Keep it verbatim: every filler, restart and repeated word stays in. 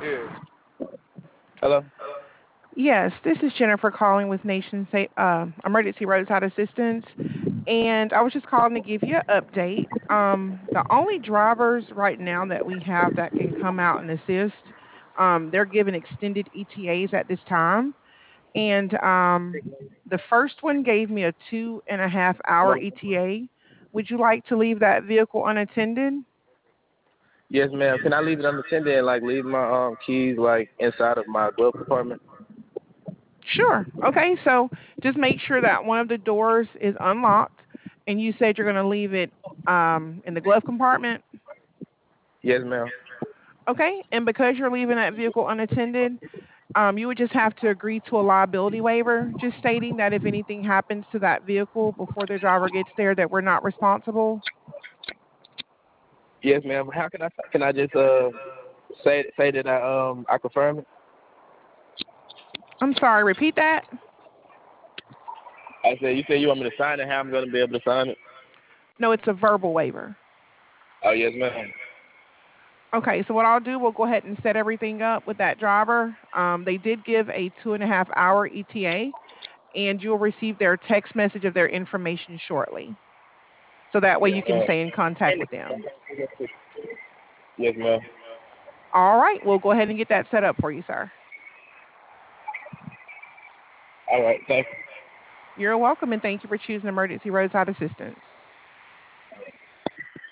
Yeah. Hello? Yes, this is Jennifer calling with Nation Sa- uh, Emergency Roadside Assistance, and I was just calling to give you an update. Um, the only drivers right now that we have that can come out and assist, um, they're given extended E T As at this time, and um, the first one gave me a two and a half hour E T A. Would you like to leave that vehicle unattended? Yes, ma'am. Can I leave it unattended and like leave my um keys like inside of my glove compartment? Sure. Okay, so just make sure that one of the doors is unlocked, and you said you're going to leave it um, in the glove compartment. Yes, ma'am. Okay, and because you're leaving that vehicle unattended, um, you would just have to agree to a liability waiver, just stating that if anything happens to that vehicle before the driver gets there, that we're not responsible. Yes, ma'am. How can I can I just uh say say that I um I confirm it? I'm sorry, repeat that. I said you said you want me to sign it. How I'm gonna be able to sign it? No, it's a verbal waiver. Oh yes, ma'am. Okay, so what I'll do, we'll go ahead and set everything up with that driver. Um, they did give a two and a half hour E T A, and you'll receive their text message of their information shortly. So that way Yes, you can ma'am. stay in contact with them. Yes, ma'am. All right, we'll go ahead and get that set up for you, sir. All right. Thank you. You're welcome, and thank you for choosing Emergency Roadside Assistance.